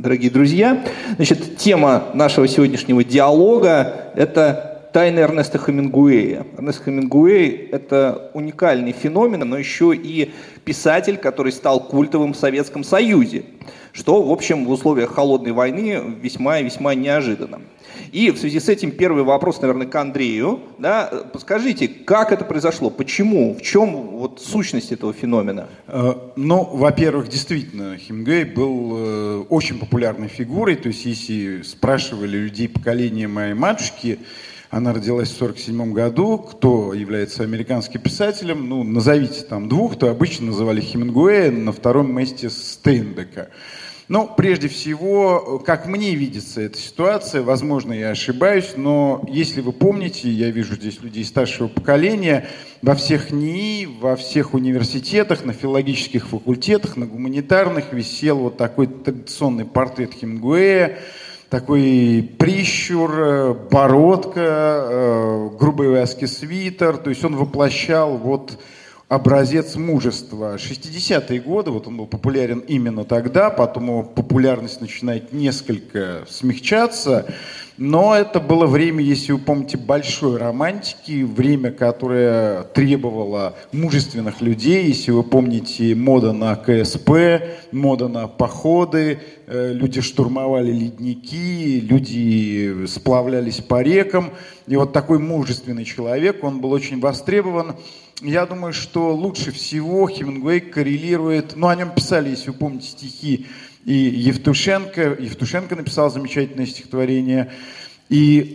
дорогие друзья. Значит, тема нашего сегодняшнего диалога – это тайны Эрнеста Хемингуэя. Эрнест Хемингуэй – это уникальный феномен, но еще и писатель, который стал культовым в Советском Союзе, что, в общем, в условиях холодной войны весьма и весьма неожиданно. И в связи с этим первый вопрос, наверное, к Андрею. Да, подскажите, как это произошло? Почему? В чем вот сущность этого феномена? Ну, во-первых, действительно, Хемингуэй был очень популярной фигурой. То есть, если спрашивали людей поколения моей матушки, она родилась в 1947 году, кто является американским писателем, ну, назовите там двух, то обычно называли Хемингуэя, на втором месте Стейнбека. Ну, прежде всего, как мне видится эта ситуация, возможно, я ошибаюсь, но если вы помните, я вижу здесь людей старшего поколения, во всех НИИ, во всех университетах, на филологических факультетах, на гуманитарных висел вот такой традиционный портрет Хемингуэя, такой прищур, бородка, грубый вязкий свитер, то есть он воплощал вот образец мужества. 60-е годы, вот он был популярен именно тогда, потом его популярность начинает несколько смягчаться, но это было время, если вы помните, большой романтики, время, которое требовало мужественных людей, если вы помните, мода на КСП, мода на походы, люди штурмовали ледники, люди сплавлялись по рекам, и вот такой мужественный человек, он был очень востребован. Я думаю, что лучше всего Хемингуэй коррелирует, ну, о нем писали, если вы помните, стихи и Евтушенко. Евтушенко написал замечательное стихотворение. И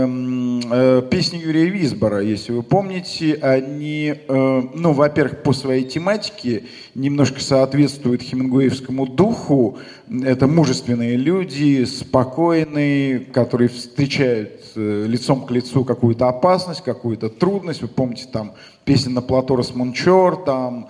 песни Юрия Висбора, если вы помните, они, ну, во-первых, по своей тематике немножко соответствуют хемингуэевскому духу. Это мужественные люди, спокойные, которые встречают лицом к лицу какую-то опасность, какую-то трудность. Вы помните, там, песня «На плато Росмончор», там...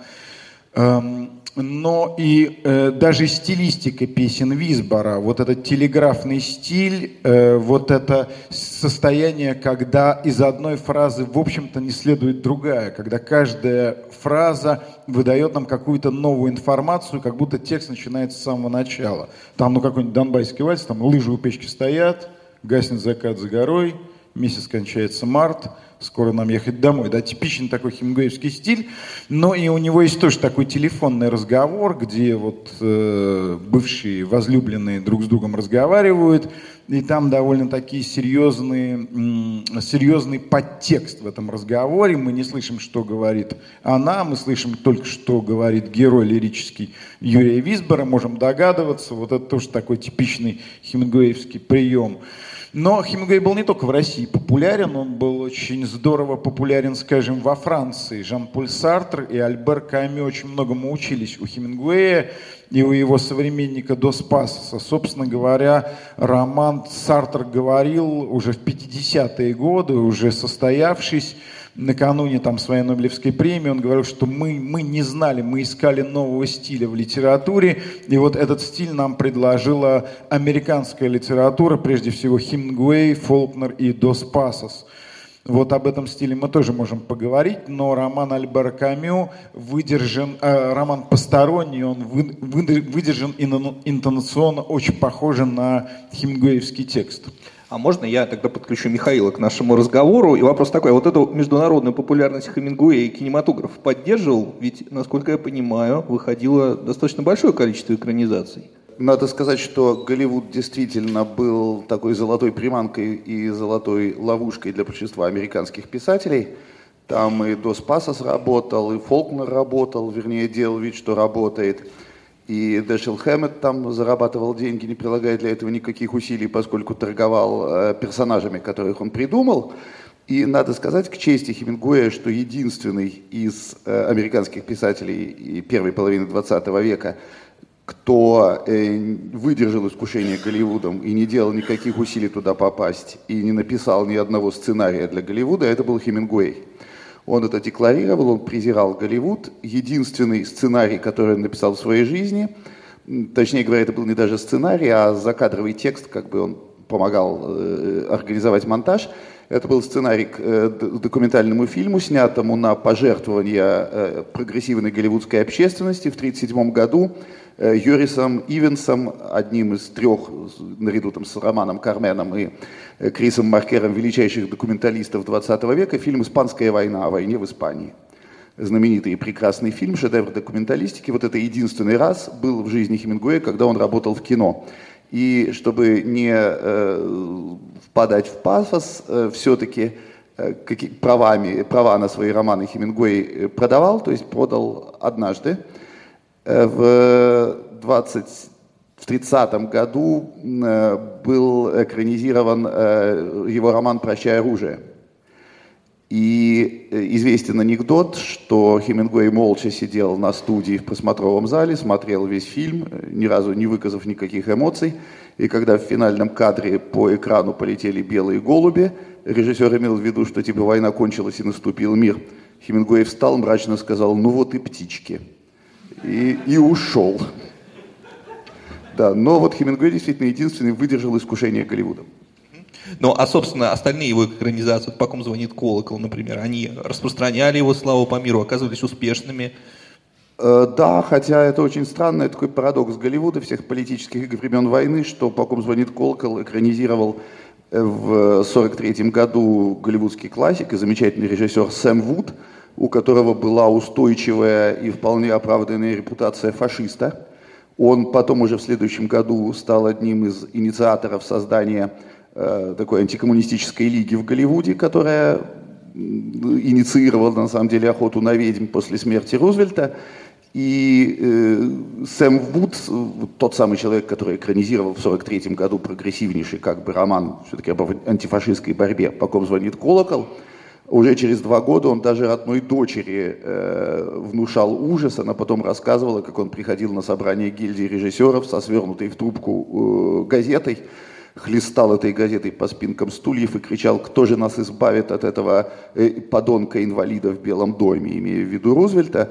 Но и даже стилистика песен Висбора, вот этот телеграфный стиль, вот это состояние, когда из одной фразы, в общем-то, не следует другая, когда каждая фраза выдает нам какую-то новую информацию, как будто текст начинается с самого начала. Там, ну, какой-нибудь донбасский вальс, там лыжи у печки стоят, гаснет закат за горой, месяц кончается март, скоро нам ехать домой. Да, типичный такой хемингуэевский стиль, но и у него есть тоже такой телефонный разговор, где вот бывшие возлюбленные друг с другом разговаривают, и там довольно такие серьезный подтекст в этом разговоре. Мы не слышим, что говорит она, мы слышим только, что говорит герой лирический Юрия Висбора, можем догадываться, вот это тоже такой типичный хемингуэевский прием. Но Хемингуэй был не только в России популярен, он был очень здорово популярен, скажем, во Франции. Жан-Поль Сартр и Альбер Камю очень многому учились у Хемингуэя и у его современника Дос Пасоса. Собственно говоря, роман Сартр говорил уже в 50-е годы, уже состоявшись, накануне там своей Нобелевской премии, он говорил, что мы не знали, мы искали нового стиля в литературе, и вот этот стиль нам предложила американская литература, прежде всего Хемингуэй, Фолкнер и Дос Пасос. Вот об этом стиле мы тоже можем поговорить, но роман Альбера Камю роман посторонний, он выдержан интонационно очень похожий на хемингуэевский текст. А можно я тогда подключу Михаила к нашему разговору? И вопрос такой, вот эту международную популярность Хемингуэя и кинематограф поддерживал? Ведь, насколько я понимаю, выходило достаточно большое количество экранизаций. Надо сказать, что Голливуд действительно был такой золотой приманкой и золотой ловушкой для большинства американских писателей. Там и Дос Пасос работал, и Фолкнер работал, вернее, делал вид, что работает. И Дэшел Хэммет там зарабатывал деньги, не прилагая для этого никаких усилий, поскольку торговал персонажами, которых он придумал. И надо сказать к чести Хемингуэя, что единственный из американских писателей первой половины 20 века, кто выдержал искушение Голливудом и не делал никаких усилий туда попасть, и не написал ни одного сценария для Голливуда, это был Хемингуэй. Он это декларировал, он презирал Голливуд. Единственный сценарий, который он написал в своей жизни, точнее говоря, это был не даже сценарий, а закадровый текст, как бы он помогал организовать монтаж, Это был сценарий к документальному фильму, снятому на пожертвования прогрессивной голливудской общественности в 1937 году Йорисом Ивенсом, одним из трех, наряду там, с Романом Карменом и Крисом Маркером, величайших документалистов 20 века, фильм «Испанская война», о войне в Испании. Знаменитый и прекрасный фильм, шедевр документалистики. Вот это единственный раз был в жизни Хемингуэя, когда он работал в кино. И чтобы не впадать в пафос, все-таки права на свои романы Хемингуэй продавал, то есть продал однажды. В 30-м году был экранизирован его роман «Прощай, оружие». И известен анекдот, что Хемингуэй молча сидел на студии в просмотровом зале, смотрел весь фильм, ни разу не выказав никаких эмоций. И когда в финальном кадре по экрану полетели белые голуби, режиссер имел в виду, что типа война кончилась и наступил мир. Хемингуэй встал, мрачно сказал: «Ну вот и птички». И ушел. Да, но вот Хемингуэй действительно единственный выдержал искушение Голливуда. Ну, а, собственно, остальные его экранизации, «По ком звонит колокол», например, они распространяли его славу по миру, оказывались успешными. Да, хотя это очень странный такой парадокс Голливуда всех политических времен войны, что «По ком звонит колокол» экранизировал в 1943 году голливудский классик и замечательный режиссер Сэм Вуд, у которого была устойчивая и вполне оправданная репутация фашиста. Он потом уже в следующем году стал одним из инициаторов создания такой антикоммунистической лиги в Голливуде, которая инициировала, на самом деле, охоту на ведьм после смерти Рузвельта. И Сэм Вуд, тот самый человек, который экранизировал в 1943 году прогрессивнейший как бы роман все-таки об антифашистской борьбе «По ком звонит колокол», уже через 2 года он даже родной дочери внушал ужас. Она потом рассказывала, как он приходил на собрание гильдии режиссеров со свернутой в трубку газетой, хлестал этой газетой по спинкам стульев и кричал: «Кто же нас избавит от этого подонка-инвалида в Белом доме», имея в виду Рузвельта.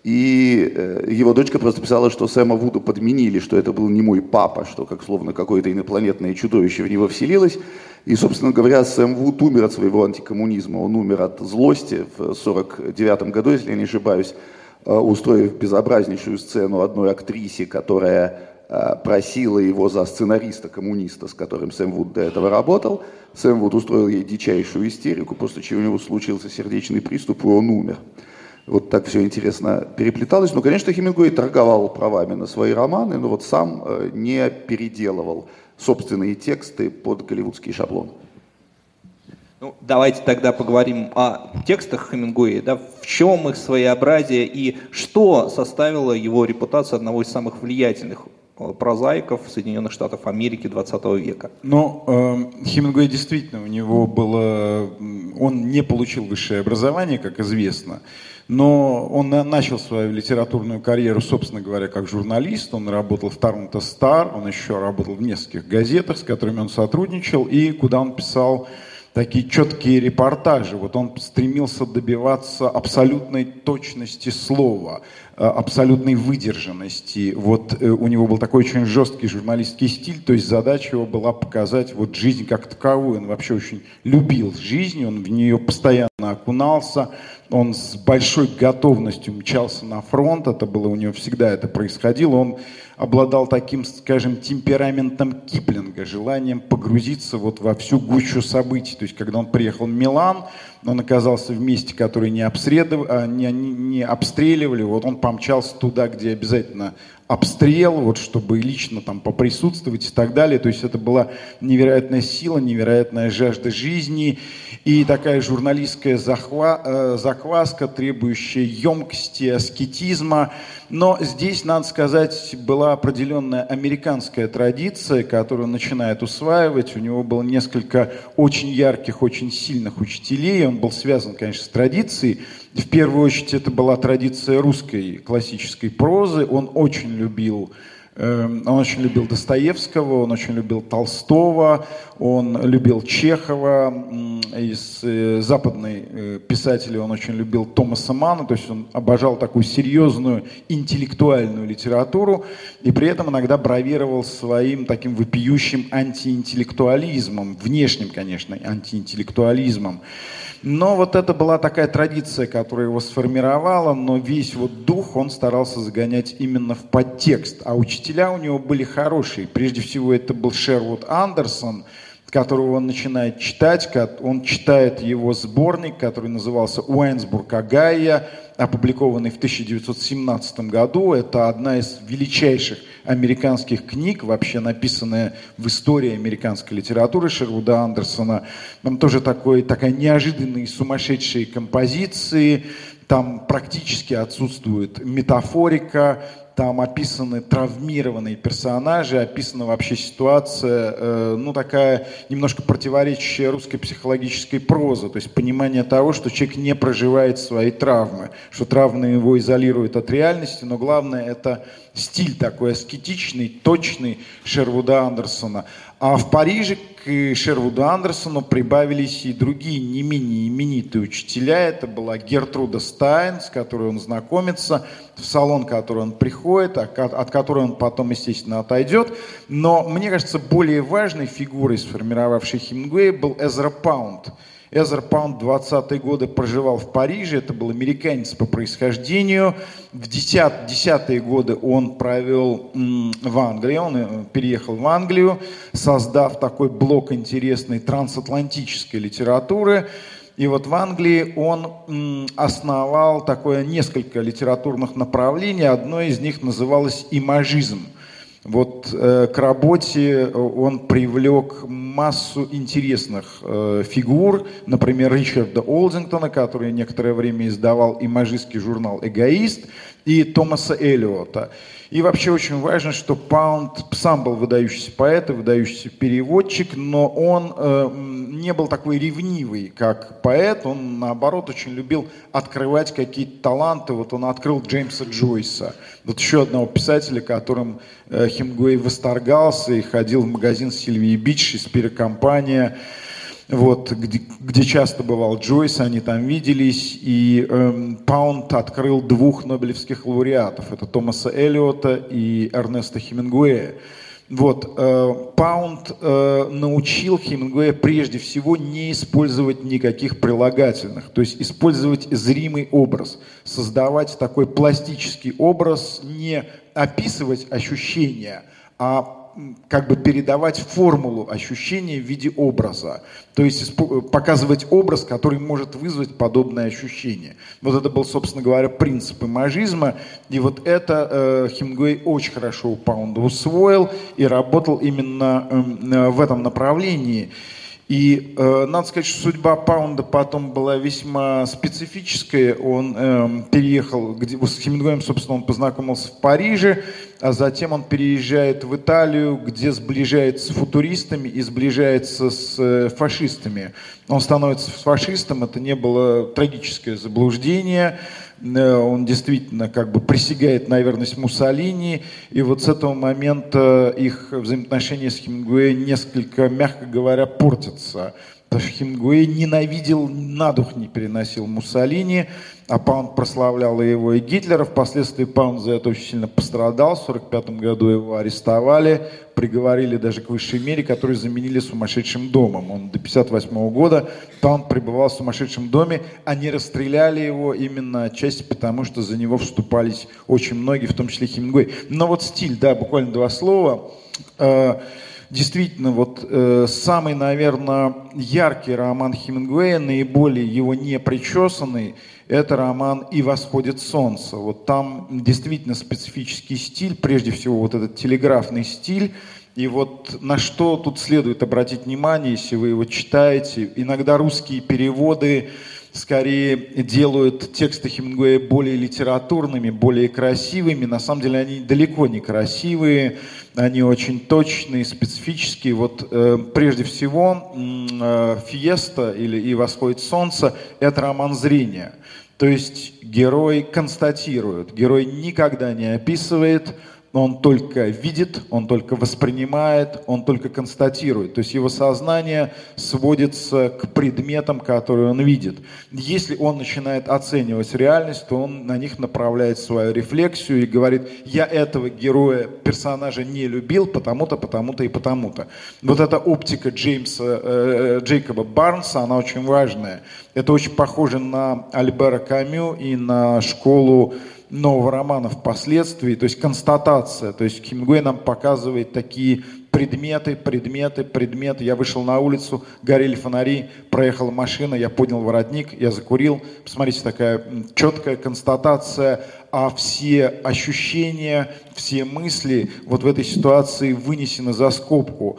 И его дочка просто писала, что Сэма Вуда подменили, что это был не мой папа, что как словно какое-то инопланетное чудовище в него вселилось. И, собственно говоря, Сэм Вуд умер от своего антикоммунизма, он умер от злости в 1949 году, если я не ошибаюсь, устроив безобразнейшую сцену одной актрисе, которая просила его за сценариста-коммуниста, с которым Сэм Вуд до этого работал. Сэм Вуд устроил ей дичайшую истерику, после чего у него случился сердечный приступ, и он умер. Вот так все интересно переплеталось. Ну, конечно, Хемингуэй торговал правами на свои романы, но вот сам не переделывал собственные тексты под голливудский шаблон. Ну, давайте тогда поговорим о текстах Хемингуэя. Да, в чем их своеобразие и что составило его репутацию одного из самых влиятельных прозаиков Соединенных Штатов Америки 20 века? Но Хемингуэй действительно, у него было... Он не получил высшее образование, как известно, но он начал свою литературную карьеру, собственно говоря, как журналист. Он работал в Toronto Star, он еще работал в нескольких газетах, с которыми он сотрудничал, и куда он писал такие четкие репортажи. Вот он стремился добиваться абсолютной точности слова, абсолютной выдержанности. Вот у него был такой очень жесткий журналистский стиль, то есть задача его была показать вот жизнь как таковую. Он вообще очень любил жизнь, он в нее постоянно окунался, он с большой готовностью мчался на фронт, это было у него всегда это происходило. Он обладал таким, скажем, темпераментом Киплинга, желанием погрузиться вот во всю гущу событий. То есть, когда он приехал в Милан, он оказался в месте, которое не обстреливали, вот он помчался туда, где обязательно обстрел, вот, чтобы лично там поприсутствовать и так далее. То есть это была невероятная сила, невероятная жажда жизни и такая журналистская закваска, требующая емкости, аскетизма. Но здесь, надо сказать, была определенная американская традиция, которую он начинает усваивать. У него было несколько очень ярких, очень сильных учителей. Он был связан, конечно, с традицией. В первую очередь это была традиция русской классической прозы. Он очень любил Он очень любил Достоевского, он очень любил Толстого, он любил Чехова. Из западной писателей он очень любил Томаса Манна, то есть он обожал такую серьезную интеллектуальную литературу и при этом иногда бравировал своим таким вопиющим антиинтеллектуализмом, внешним, конечно, антиинтеллектуализмом. Но вот это была такая традиция, которая его сформировала, но весь вот дух он старался загонять именно в подтекст. А учителя у него были хорошие. Прежде всего это был Шервуд Андерсон, которого он начинает читать. Он читает его сборник, который назывался «Уэнсбург Огайо», опубликованный в 1917 году. Это одна из величайших американских книг, вообще написанная в истории американской литературы Шервуда Андерсона. Там тоже такая неожиданные сумасшедшие композиции, там практически отсутствует метафорика, там описаны травмированные персонажи, описана вообще ситуация, такая немножко противоречащая русской психологической прозе, то есть понимание того, что человек не проживает свои травмы, что травмы его изолируют от реальности, но главное это стиль такой аскетичный, точный Шервуда Андерсона. А в Париже к Шервуду Андерсону прибавились и другие не менее именитые учителя. Это была Гертруда Стайн, с которой он знакомится, в салон, в который он приходит, от которой он потом, естественно, отойдет. Но, мне кажется, более важной фигурой, сформировавшей Хемингуэя, был Эзра Паунд. Эзра Паунд 20-е годы проживал в Париже, это был американец по происхождению. В 10-е годы он провел в Англии, он переехал в Англию, создав такой блок интересной трансатлантической литературы. И вот в Англии он основал несколько литературных направлений, одно из них называлось имажизм. Вот к работе он привлек массу интересных фигур, например, Ричарда Олдингтона, который некоторое время издавал имажистский журнал «Эгоист», и Томаса Эллиота. И вообще очень важно, что Паунд сам был выдающийся поэт, выдающийся переводчик, но он не был такой ревнивый, как поэт, он, наоборот, очень любил открывать какие-то таланты. Вот он открыл Джеймса Джойса, вот еще одного писателя, которым Хемингуэй восторгался и ходил в магазин Сильвии Бич, Шекспир-компания, вот, где часто бывал Джойс, они там виделись, и Паунд открыл двух нобелевских лауреатов, это Томаса Эллиота и Эрнеста Хемингуэя. Вот, Паунд научил Хемингуэя прежде всего не использовать никаких прилагательных, то есть использовать зримый образ, создавать такой пластический образ, не описывать ощущения, а как бы передавать формулу ощущения в виде образа. То есть показывать образ, который может вызвать подобное ощущение. Вот это был, собственно говоря, принцип имажизма. И вот это Хемингуэй очень хорошо у Паунда усвоил и работал именно в этом направлении. И надо сказать, что судьба Паунда потом была весьма специфическая. Он переехал, с Хемингуэем, собственно, он познакомился в Париже, а затем он переезжает в Италию, где сближается с футуристами и сближается с фашистами. Он становится фашистом, это не было трагическое заблуждение. Он действительно как бы присягает на верность Муссолини, и вот с этого момента их взаимоотношения с Хемингуэем несколько, мягко говоря, портятся. Потому что Хемингуэй ненавидел, на дух не переносил Муссолини, а Паунд прославлял и его, и Гитлера. Впоследствии Паунд за это очень сильно пострадал. В 1945 году его арестовали, приговорили даже к высшей мере, которую заменили сумасшедшим домом. Он до 1958 года Паунд пребывал в сумасшедшем доме. Они расстреляли его именно отчасти потому, что за него вступались очень многие, в том числе Хемингуэй. Но вот стиль, да, буквально два слова. Действительно, вот самый, наверное, яркий роман Хемингуэя, наиболее его непричесанный, это роман «И восходит солнце». Вот там действительно специфический стиль, прежде всего вот этот телеграфный стиль. И вот на что тут следует обратить внимание, если вы его читаете. Иногда русские переводы скорее делают тексты Хемингуэя более литературными, более красивыми. На самом деле они далеко не красивые, они очень точные, специфические. Вот прежде всего «Фиеста» или «И восходит солнце» — это роман зрения. То есть герой констатирует, герой никогда не описывает, он только видит, он только воспринимает, он только констатирует. То есть его сознание сводится к предметам, которые он видит. Если он начинает оценивать реальность, то он на них направляет свою рефлексию и говорит: я этого героя, персонажа не любил, потому-то, потому-то и потому-то. Вот эта оптика Джейкоба Барнса, она очень важная. Это очень похоже на Альбера Камю и на школу нового романа впоследствии, то есть констатация. То есть Хемингуэй нам показывает такие предметы. Я вышел на улицу, горели фонари, проехала машина, я поднял воротник, я закурил. Посмотрите, такая четкая констатация, а все ощущения, все мысли вот в этой ситуации вынесены за скобки.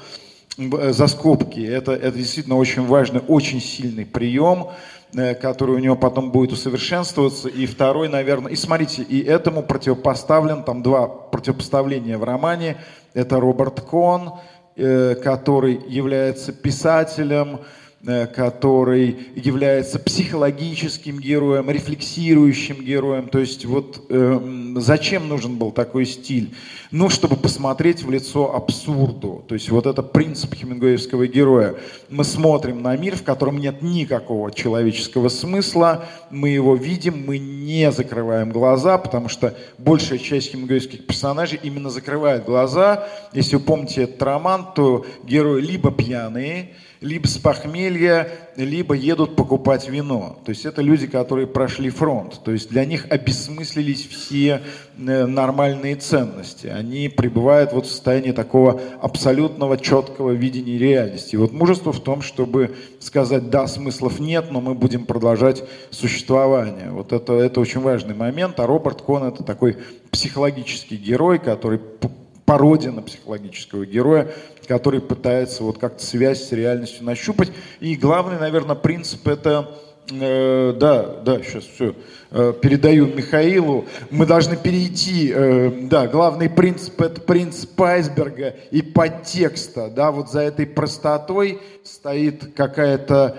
Это действительно очень важный, очень сильный прием, который у него потом будет усовершенствоваться. И второй, наверное, и смотрите, и этому противопоставлен, там два противопоставления в романе. Это Роберт Кон, который является писателем, который является психологическим героем, рефлексирующим героем. То есть вот зачем нужен был такой стиль? Ну, чтобы посмотреть в лицо абсурду. То есть вот это принцип хемингуэевского героя. Мы смотрим на мир, в котором нет никакого человеческого смысла, мы его видим, мы не закрываем глаза, потому что большая часть хемингуэевских персонажей именно закрывает глаза. Если вы помните этот роман, то герои либо пьяные, либо с похмелья, либо едут покупать вино. То есть это люди, которые прошли фронт. То есть для них обесмыслились все нормальные ценности. Они пребывают вот в состоянии такого абсолютного четкого видения реальности. И вот мужество в том, чтобы сказать: да, смыслов нет, но мы будем продолжать существование. Вот это очень важный момент. А Роберт Кон — это такой психологический герой, который пародия на психологического героя, который пытается вот как-то связь с реальностью нащупать. И главный, наверное, принцип — это... сейчас все. Передаю Михаилу. Мы должны перейти. Главный принцип — это принцип айсберга и подтекста. Да, вот за этой простотой стоит какая-то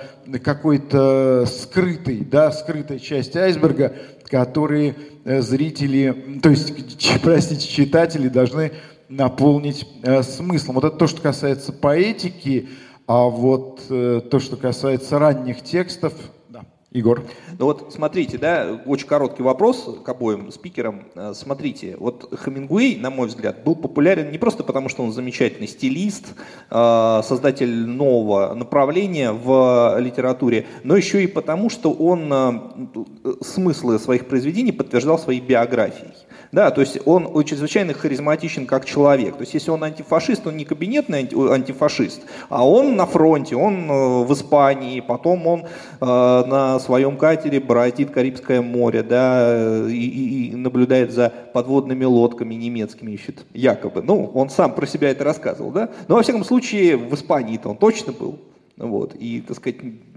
скрытая часть айсберга, которые зрители, то есть, читатели должны наполнить смыслом. Вот это то, что касается поэтики, а вот то, что касается ранних текстов... Да, Егор. Ну вот смотрите, да, очень короткий вопрос к обоим спикерам. Смотрите, вот Хемингуэй, на мой взгляд, был популярен не просто потому, что он замечательный стилист, создатель нового направления в литературе, но еще и потому, что он смыслы своих произведений подтверждал своей биографией. Да, то есть он чрезвычайно харизматичен как человек. То есть если он антифашист, он не кабинетный антифашист, а он на фронте, он в Испании, потом он на своем катере бороздит Карибское море, да, и наблюдает за подводными лодками немецкими, ищет якобы. Ну, он сам про себя это рассказывал, да. Но во всяком случае в Испании-то он точно был, вот, и, так сказать,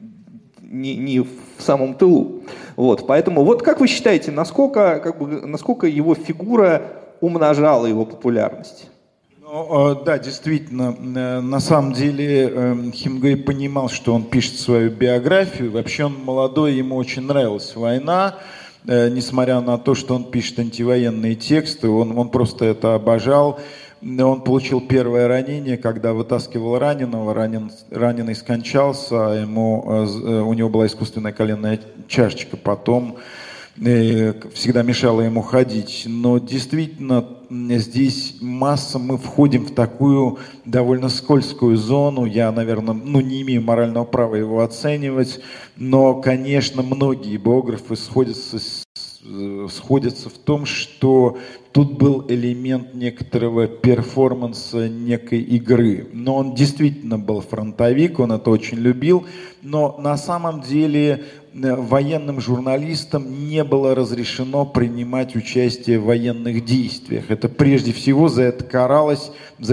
не в самом тылу. Вот, поэтому, вот как вы считаете, насколько его фигура умножала его популярность? Да, действительно, на самом деле Хемингуэй понимал, что он пишет свою биографию. Вообще он молодой, ему очень нравилась война, несмотря на то, что он пишет антивоенные тексты, он просто это обожал. Он получил первое ранение, когда вытаскивал раненого, раненый скончался, у него была искусственная коленная чашечка, потом всегда мешала ему ходить. Но действительно здесь мы входим в такую довольно скользкую зону. Я, наверное, не имею морального права его оценивать, но, конечно, многие биографы сходятся в том, что тут был элемент некоторого перформанса, некой игры. Но он действительно был фронтовик, он это очень любил. Но на самом деле военным журналистам не было разрешено принимать участие в военных действиях. Это прежде всего за это карались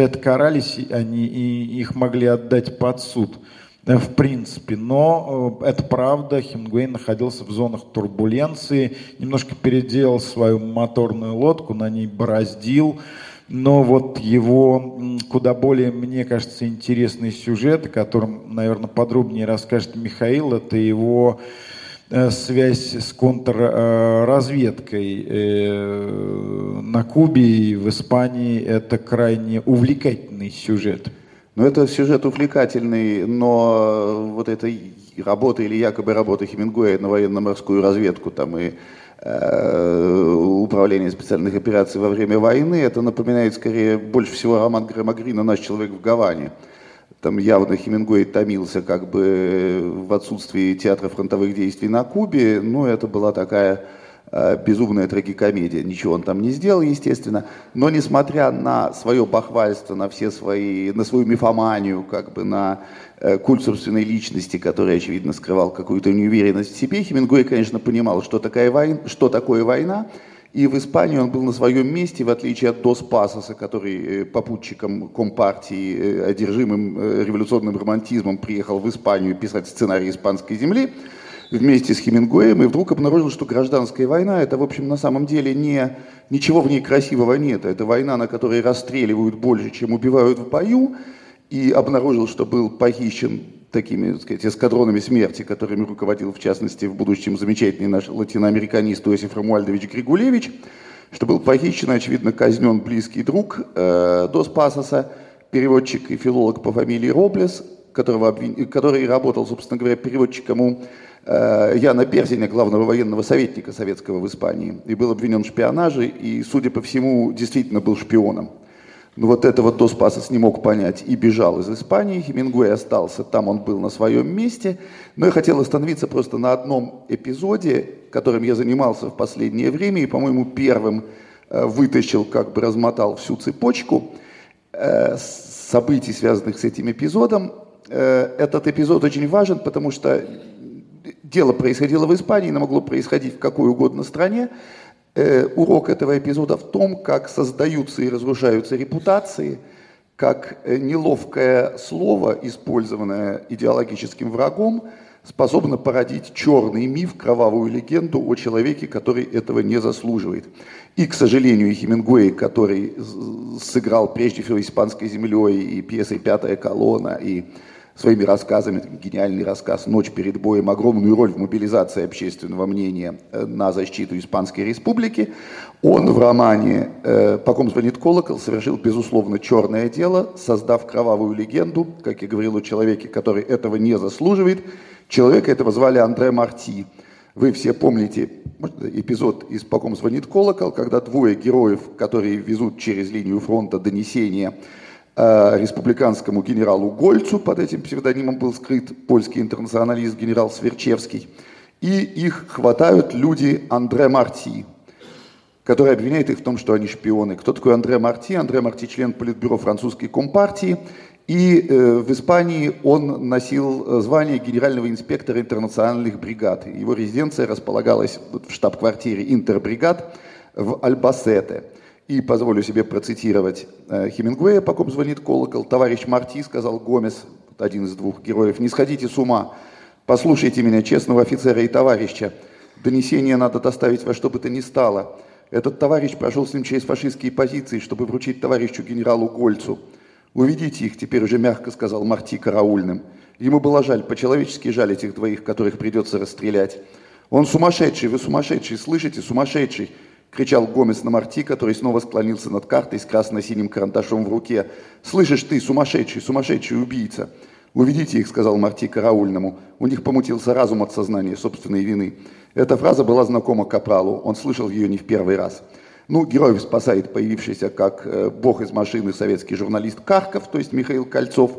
они, и их могли отдать под суд. В принципе, но это правда, Хемингуэй находился в зонах турбуленции, немножко переделал свою моторную лодку, на ней бороздил, но вот его куда более, мне кажется, интересный сюжет, о котором, наверное, подробнее расскажет Михаил, это его связь с контрразведкой на Кубе и в Испании – это крайне увлекательный сюжет. Ну, это сюжет увлекательный, но вот эта работа или якобы работа Хемингуэя на военно-морскую разведку там, и управление специальных операций во время войны, это напоминает скорее больше всего роман Грэма Грина «Наш человек в Гаване». Там явно Хемингуэй томился как бы в отсутствии театра фронтовых действий на Кубе, но это была такая безумная трагикомедия. Ничего он там не сделал, естественно, но несмотря на свое бахвальство, на свою мифоманию, как бы на культ собственной личности, который, очевидно, скрывал какую-то неуверенность в себе, Хемингуэй, конечно, понимал, что такое война, и в Испании он был на своем месте, в отличие от Дос Пасоса, который попутчиком Компартии, одержимым революционным романтизмом, приехал в Испанию писать сценарий «Испанской земли» вместе с Хемингуэем, и вдруг обнаружил, что гражданская война, это, в общем, на самом деле ничего в ней красивого нет. Это война, на которой расстреливают больше, чем убивают в бою, и обнаружил, что был похищен такими, так сказать, эскадронами смерти, которыми руководил, в частности, в будущем замечательный наш латиноамериканист Иосиф Ромуальдович Григулевич, что был похищен и, очевидно, казнен близкий друг Дос Пасоса, переводчик и филолог по фамилии Роблес, который работал, собственно говоря, переводчиком у Яна Берзиня, главного военного советника советского в Испании, и был обвинен в шпионаже, и, судя по всему, действительно был шпионом. Но вот этого Дос Пасос не мог понять и бежал из Испании. Хемингуэй остался, там он был на своем месте. Но я хотел остановиться просто на одном эпизоде, которым я занимался в последнее время, и, по-моему, первым вытащил, как бы размотал всю цепочку событий, связанных с этим эпизодом. Этот эпизод очень важен, потому что дело происходило в Испании, но могло происходить в какой угодно стране. Урок этого эпизода в том, как создаются и разрушаются репутации, как неловкое слово, использованное идеологическим врагом, способно породить черный миф, кровавую легенду о человеке, который этого не заслуживает. И, к сожалению, Хемингуэй, который сыграл прежде всего «Испанской землей» и пьесой «Пятая колонна», и своими рассказами, гениальный рассказ «Ночь перед боем», огромную роль в мобилизации общественного мнения на защиту Испанской Республики, он в романе «По ком звонит колокол» совершил, безусловно, черное дело, создав кровавую легенду, как я говорил, о человеке, который этого не заслуживает. Человека этого звали Андре Марти. Вы все помните эпизод из «По ком звонит колокол», когда двое героев, которые везут через линию фронта донесения республиканскому генералу Гольцу, под этим псевдонимом был скрыт польский интернационалист генерал Сверчевский, и их хватают люди Андре Марти, который обвиняет их в том, что они шпионы. Кто такой Андре Марти? Андре Марти – член политбюро французской компартии, и в Испании он носил звание генерального инспектора интернациональных бригад. Его резиденция располагалась в штаб-квартире интербригад в Альбасете. И позволю себе процитировать Хемингуэя, по ком звонит колокол. «Товарищ Марти, — сказал Гомес, один из двух героев, — не сходите с ума. Послушайте меня, честного офицера и товарища. Донесение надо доставить во что бы то ни стало. Этот товарищ прошел с ним через фашистские позиции, чтобы вручить товарищу генералу Гольцу. Уведите их, теперь уже мягко сказал Марти караульным. Ему было жаль, по-человечески жаль этих двоих, которых придется расстрелять. Он сумасшедший, вы сумасшедший, слышите, сумасшедший!» — кричал Гомес на Марти, который снова склонился над картой с красно-синим карандашом в руке. «Слышишь ты, сумасшедший, сумасшедший убийца!» «Уведите их», — сказал Марти караульному. У них помутился разум от сознания собственной вины. Эта фраза была знакома капралу, он слышал ее не в первый раз. Ну, героев спасает появившийся как бог из машины советский журналист Карков, то есть Михаил Кольцов.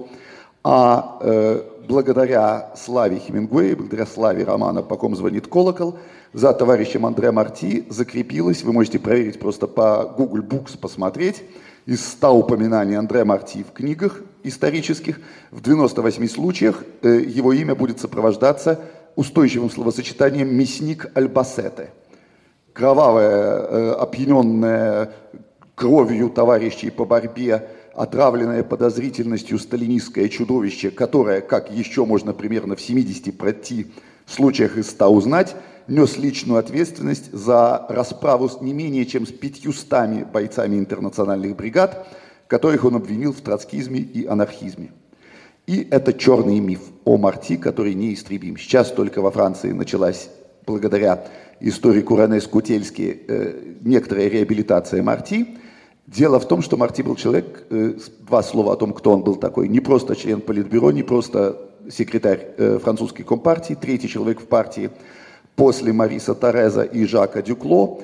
А благодаря славе Хемингуэя, благодаря славе романа «По ком звонит колокол», за товарищем Андре Марти закрепилось, вы можете проверить просто по Google Books, посмотреть, из 100 упоминаний Андре Марти в книгах исторических, в 98 случаях его имя будет сопровождаться устойчивым словосочетанием «мясник Альбасете». Кровавое, опьяненное кровью товарищей по борьбе, отравленное подозрительностью сталинистское чудовище, которое, как еще можно примерно в 70 случаях из 100 узнать, нес личную ответственность за расправу с не менее чем с 500 бойцами интернациональных бригад, которых он обвинил в троцкизме и анархизме. И это черный миф о Марти, который неистребим. Сейчас только во Франции началась благодаря историку Рене Скутельски, некоторая реабилитация Марти. Дело в том, что Марти был человек, два слова о том, кто он был такой, не просто член Политбюро, не просто секретарь французской компартии, третий человек в партии после Мариса Тореза и Жака Дюкло.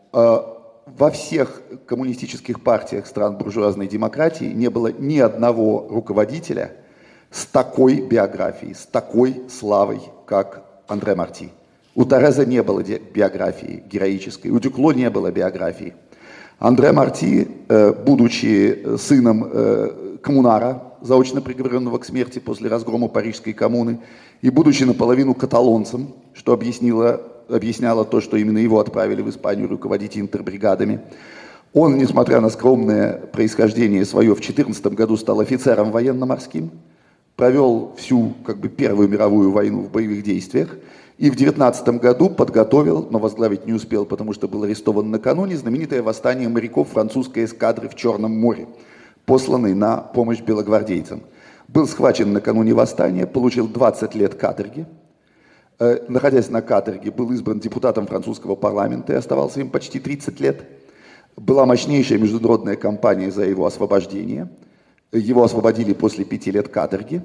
Во всех коммунистических партиях стран буржуазной демократии не было ни одного руководителя с такой биографией, с такой славой, как Андре Марти. У Тореза не было биографии героической, у Дюкло не было биографии. Андре Марти, будучи сыном коммунара, заочно приговоренного к смерти после разгрома Парижской коммуны, и будучи наполовину каталонцем, что объясняло то, что именно его отправили в Испанию руководить интербригадами, он, несмотря на скромное происхождение свое, в 14 году стал офицером военно-морским, провел всю Первую мировую войну в боевых действиях, и в 19 году подготовил, но возглавить не успел, потому что был арестован накануне, знаменитое восстание моряков французской эскадры в Черном море, посланный на помощь белогвардейцам. Был схвачен накануне восстания, получил 20 лет каторги. Находясь на каторге, был избран депутатом французского парламента и оставался им почти 30 лет. Была мощнейшая международная кампания за его освобождение. Его освободили после 5 лет каторги.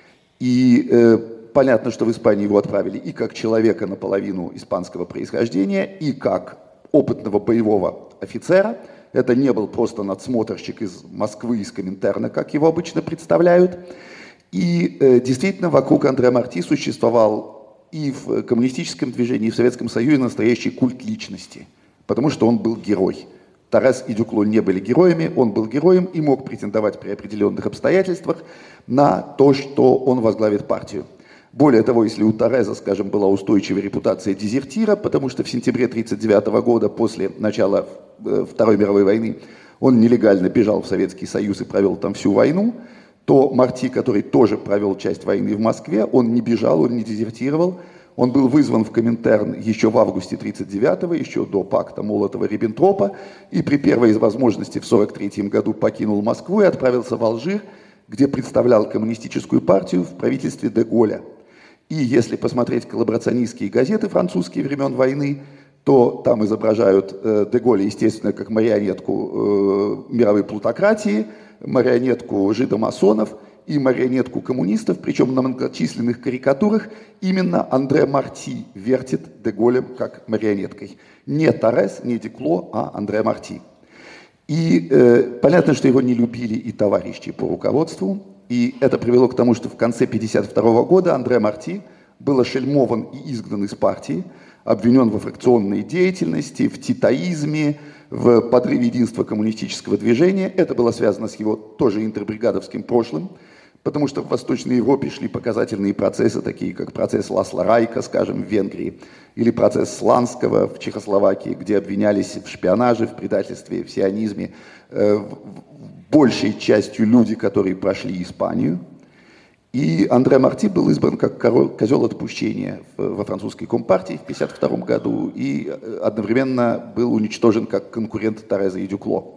И понятно, что в Испанию его отправили и как человека наполовину испанского происхождения, и как опытного боевого офицера. Это не был просто надсмотрщик из Москвы, из Коминтерна, как его обычно представляют. И действительно вокруг Андре Марти существовал и в коммунистическом движении, и в Советском Союзе настоящий культ личности, потому что он был герой. Торез и Дюкло не были героями, он был героем и мог претендовать при определенных обстоятельствах на то, что он возглавит партию. Более того, если у Тореза, скажем, была устойчивая репутация дезертира, потому что в сентябре 1939 года, после начала Второй мировой войны, он нелегально бежал в Советский Союз и провел там всю войну, то Марти, который тоже провел часть войны в Москве, он не бежал, он не дезертировал, он был вызван в Коминтерн еще в августе 1939-го, еще до пакта Молотова-Риббентропа, и при первой из возможностей в 1943 году покинул Москву и отправился в Алжир, где представлял коммунистическую партию в правительстве де Голля. И если посмотреть коллаборационистские газеты французские времен войны, то там изображают де Голля, естественно, как марионетку мировой плутократии, марионетку жидомасонов и марионетку коммунистов, причем на многочисленных карикатурах именно Андре Марти вертит де Голлем как марионеткой. Не Торез, не Дюкло, а Андре Марти. И понятно, что его не любили и товарищи по руководству, и это привело к тому, что в конце 1952 года Андре Марти был ошельмован и изгнан из партии, обвинен во фракционной деятельности, в титаизме, в подрыве единства коммунистического движения. Это было связано с его тоже интербригадовским прошлым, потому что в Восточной Европе шли показательные процессы, такие как процесс Ласло Райка, скажем, в Венгрии, или процесс Сланского в Чехословакии, где обвинялись в шпионаже, в предательстве, в сионизме большей частью люди, которые прошли Испанию. И Андре Марти был избран как козел отпущения во французской компартии в 1952 году и одновременно был уничтожен как конкурент Тореза и Дюкло.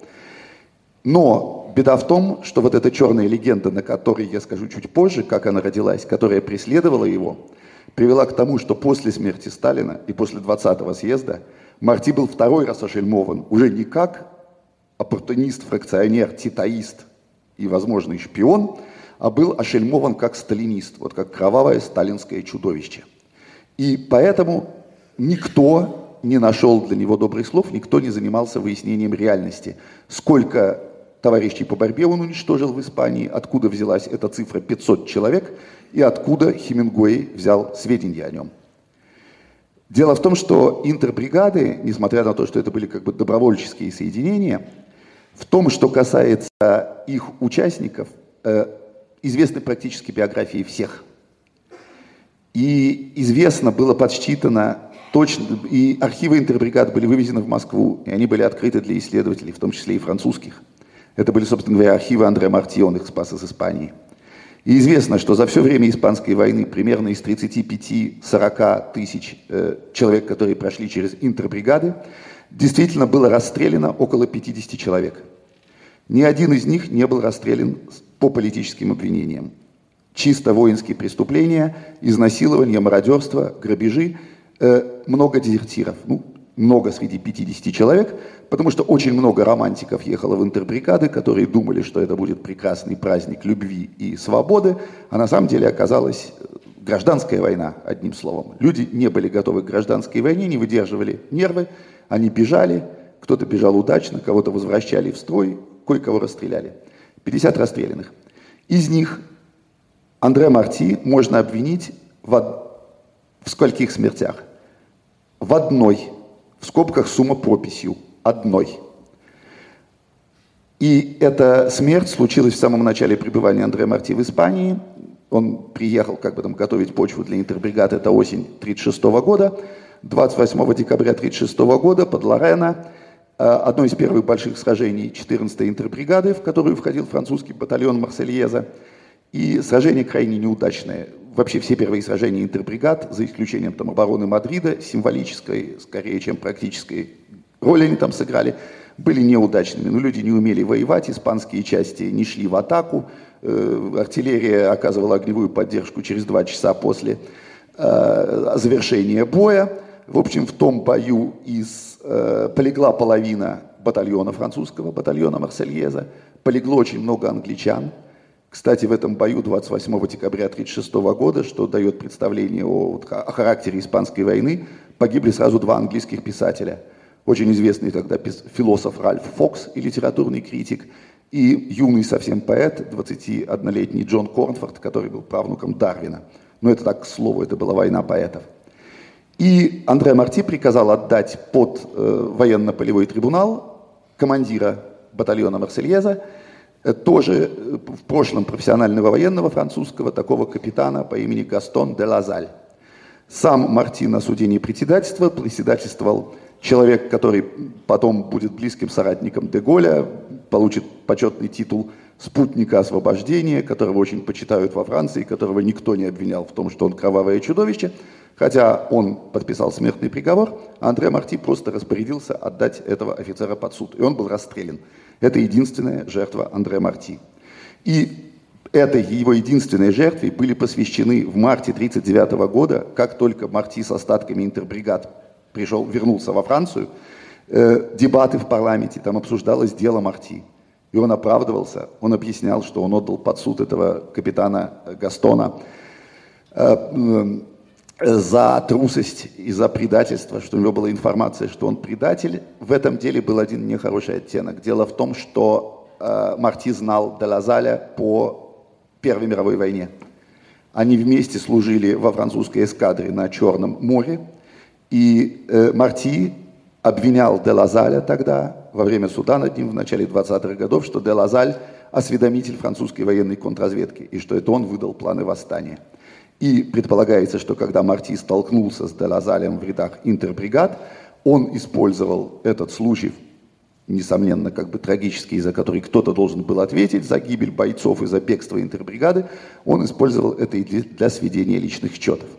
Но беда в том, что вот эта черная легенда, на которой я скажу чуть позже, как она родилась, которая преследовала его, привела к тому, что после смерти Сталина и после 20-го съезда Марти был второй раз ошельмован, уже не как оппортунист, фракционер, титаист и, возможно, и шпион, а был ошельмован как сталинист, вот как кровавое сталинское чудовище. И поэтому никто не нашел для него добрых слов, никто не занимался выяснением реальности. Сколько товарищей по борьбе он уничтожил в Испании, откуда взялась эта цифра 500 человек, и откуда Хемингуэй взял сведения о нем. Дело в том, что интербригады, несмотря на то, что это были как бы добровольческие соединения, в том, что касается их участников, известны практически биографии всех. И известно, было подсчитано точно, и архивы интербригад были вывезены в Москву, и они были открыты для исследователей, в том числе и французских. Это были, собственно говоря, архивы Андре Марти, он их спас из Испании. И известно, что за все время Испанской войны примерно из 35-40 тысяч человек, которые прошли через интербригады, действительно было расстреляно около 50 человек. Ни один из них не был расстрелян по политическим обвинениям. Чисто воинские преступления, изнасилования, мародерство, грабежи. много дезертиров. Много среди 50 человек, потому что очень много романтиков ехало в интербригады, которые думали, что это будет прекрасный праздник любви и свободы, а на самом деле оказалась гражданская война, одним словом. Люди не были готовы к гражданской войне, не выдерживали нервы, они бежали, кто-то бежал удачно, кого-то возвращали в строй, кое-кого расстреляли. 50 расстрелянных. Из них Андре Марти можно обвинить в скольких смертях? В одной. В скобках сумма прописью. Одной. И эта смерть случилась в самом начале пребывания Андре Марти в Испании. Он приехал как бы там готовить почву для интербригад, это осень 1936 года. 28 декабря 1936 года под Лорено, одно из первых больших сражений 14-й интербригады, в которую входил французский батальон Марсельеза. И сражение крайне неудачное. Вообще все первые сражения интербригад, за исключением там, обороны Мадрида, символической, скорее, чем практической роли они там сыграли, были неудачными. Но люди не умели воевать, испанские части не шли в атаку, артиллерия оказывала огневую поддержку через 2 часа после завершения боя. В общем, в том бою полегла половина батальона французского, батальона Марсельеза, полегло очень много англичан. Кстати, в этом бою 28 декабря 1936 года, что дает представление о характере Испанской войны, погибли сразу 2 английских писателя. Очень известный тогда философ Ральф Фокс и литературный критик, и юный совсем поэт, 21-летний Джон Корнфорд, который был правнуком Дарвина. Но это так, к слову, это была война поэтов. И Андре Марти приказал отдать под военно-полевой трибунал командира батальона Марсельеза, тоже в прошлом профессионального военного французского, такого капитана по имени Гастон де Лазаль. Сам Марти на суде не председательствовал человек, который потом будет близким соратником де Голля, получит почетный титул спутника освобождения, которого очень почитают во Франции, которого никто не обвинял в том, что он кровавое чудовище, хотя он подписал смертный приговор, а Андре Марти просто распорядился отдать этого офицера под суд, и он был расстрелян. Это единственная жертва Андре Марти. И этой его единственной жертве были посвящены в марте 1939 года, как только Марти с остатками интербригад вернулся во Францию, дебаты в парламенте, там обсуждалось дело Марти. И он оправдывался, он объяснял, что он отдал под суд этого капитана Гастона за трусость и за предательство, что у него была информация, что он предатель. В этом деле был один нехороший оттенок. Дело в том, что Марти знал де Лазаля по Первой мировой войне. Они вместе служили во французской эскадре на Черном море. И Марти обвинял де Лазаля тогда, во время суда над ним в начале 20-х годов, что де Лазаль осведомитель французской военной контрразведки, и что это он выдал планы восстания. И предполагается, что когда Марти столкнулся с де Лазалем в рядах интербригад, он использовал этот случай, несомненно, как бы трагический, за который кто-то должен был ответить, за гибель бойцов и за бегство интербригады, он использовал это для сведения личных счетов.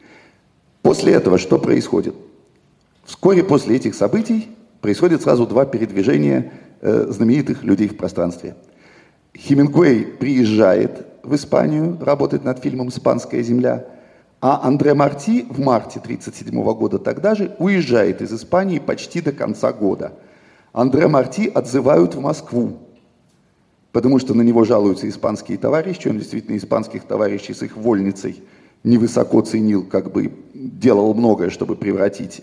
После этого что происходит? Вскоре после этих событий происходит сразу 2 передвижения знаменитых людей в пространстве. Хемингуэй приезжает в Испанию работать над фильмом «Испанская земля», а Андре Марти в марте 1937 года тогда же уезжает из Испании почти до конца года. Андре Марти отзывают в Москву, потому что на него жалуются испанские товарищи, он действительно испанских товарищей с их вольницей невысоко ценил, как бы делал многое, чтобы превратить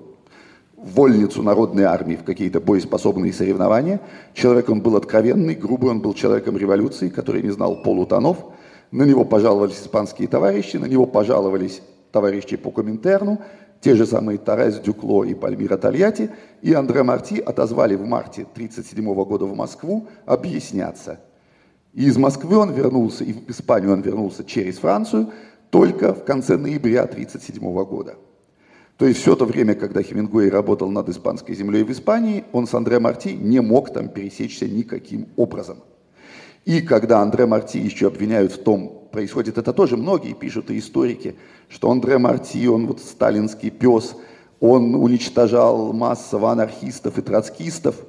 вольницу народной армии в какие-то боеспособные соревнования. Человек он был откровенный, грубый, он был человеком революции, который не знал полутонов. На него пожаловались испанские товарищи, на него пожаловались товарищи по Коминтерну, те же самые Торрес Дюкло и Пальмира Тольятти, и Андре Марти отозвали в марте 1937 года в Москву объясняться. И из Москвы он вернулся, и в Испанию он вернулся через Францию только в конце ноября 1937 года. То есть все то время, когда Хемингуэй работал над «Испанской землей» в Испании, он с Андре Марти не мог там пересечься никаким образом. И когда Андре Марти еще обвиняют в том, происходит это тоже, многие пишут, и историки, что Андре Марти, он вот сталинский пес, он уничтожал массово анархистов и троцкистов.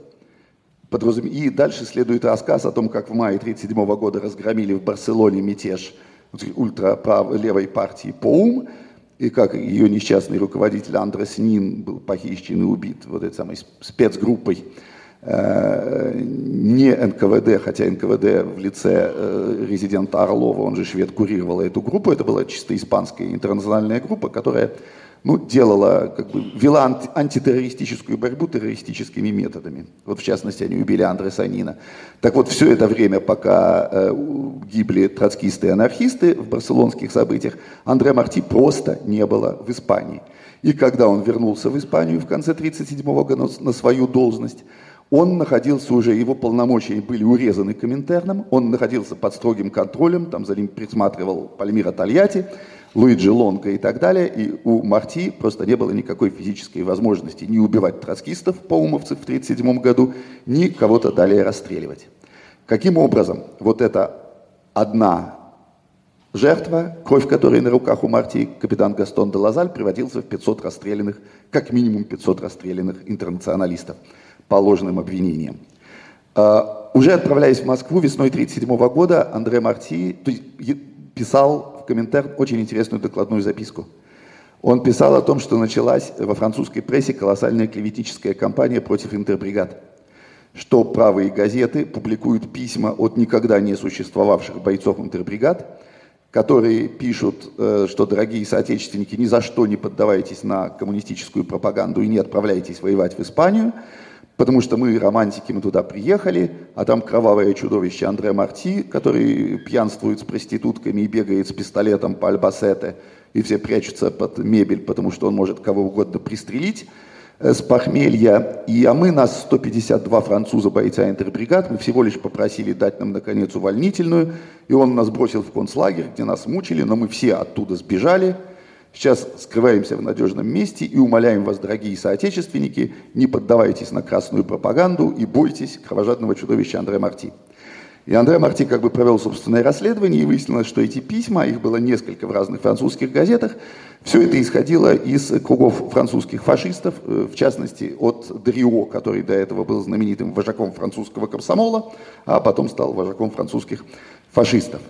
И дальше следует рассказ о том, как в мае 1937 года разгромили в Барселоне мятеж ультраправой левой партии ПОУМ. и как ее несчастный руководитель Андрес Нин был похищен и убит вот этой самой спецгруппой не НКВД, хотя НКВД в лице резидента Орлова, он же швед, курировала эту группу. Это была чисто испанская интернациональная группа, которая делала, вела антитеррористическую борьбу террористическими методами. Вот в частности, они убили Андреса Нина. Так вот, все это время, пока гибли троцкисты и анархисты в барселонских событиях, Андре Марти просто не было в Испании. И когда он вернулся в Испанию в конце 1937 года на свою должность, он находился уже, его полномочия были урезаны Коминтерном, он находился под строгим контролем, там за ним присматривал Пальмиро Тольятти, Луиджи Лонго и так далее, и у Марти просто не было никакой физической возможности ни убивать троцкистов, поумовцев в 1937 году, ни кого-то далее расстреливать. Каким образом вот эта одна жертва, кровь которой на руках у Марти, капитан Гастон де Лазаль, превратился в 500 расстрелянных, как минимум 500 расстрелянных интернационалистов по ложным обвинениям. Уже отправляясь в Москву весной 1937 года, Андре Марти писал в Коминтерн очень интересную докладную записку. Он писал о том, что началась во французской прессе колоссальная клеветническая кампания против интербригад, что правые газеты публикуют письма от никогда не существовавших бойцов интербригад, которые пишут, что, дорогие соотечественники, ни за что не поддавайтесь на коммунистическую пропаганду и не отправляйтесь воевать в Испанию, потому что мы, романтики, мы туда приехали, а там кровавое чудовище Андре Марти, который пьянствует с проститутками и бегает с пистолетом по Альбасете, и все прячутся под мебель, потому что он может кого угодно пристрелить с похмелья. А мы, нас 152 француза, бойца интербригад, мы всего лишь попросили дать нам, наконец, увольнительную, и он нас бросил в концлагерь, где нас мучили, но мы все оттуда сбежали. Сейчас скрываемся в надежном месте и умоляем вас, дорогие соотечественники, не поддавайтесь на красную пропаганду и бойтесь кровожадного чудовища Андре Марти. И Андре Марти провел собственное расследование, и выяснилось, что эти письма, их было несколько в разных французских газетах, все это исходило из кругов французских фашистов, в частности от Дрио, который до этого был знаменитым вожаком французского комсомола, а потом стал вожаком французских фашистов.